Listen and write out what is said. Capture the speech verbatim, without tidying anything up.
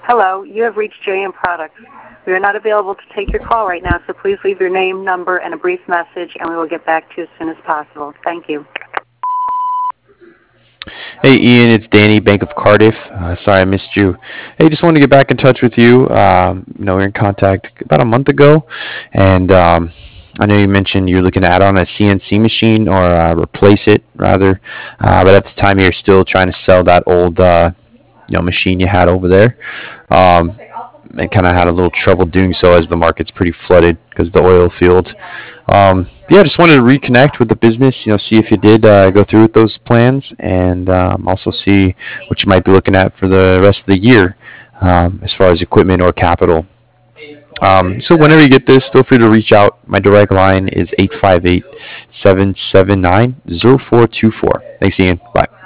Hello, you have reached J M Products. We are not available to take your call right now, so please leave your name, number, and a brief message, and we will get back to you as soon as possible. Thank you. Hey Ian, it's Danny, Bank of Cardiff. Uh, sorry I missed you. Hey, just wanted to get back in touch with you. Um, you know, we were in contact about a month ago, and um, I know you mentioned you're looking to add on a C N C machine or uh, replace it rather, uh, but at the time you're still trying to sell that old uh, you know machine you had over there. Um, and kind of had a little trouble doing so as the market's pretty flooded because of the oil field. Um, yeah, just wanted to reconnect with the business, you know, see if you did uh, go through with those plans, and um, also see what you might be looking at for the rest of the year um, as far as equipment or capital. Um, so whenever you get this, feel free to reach out. My direct line is eight five eight, seven seven nine, zero four two four. Thanks, Ian. Bye.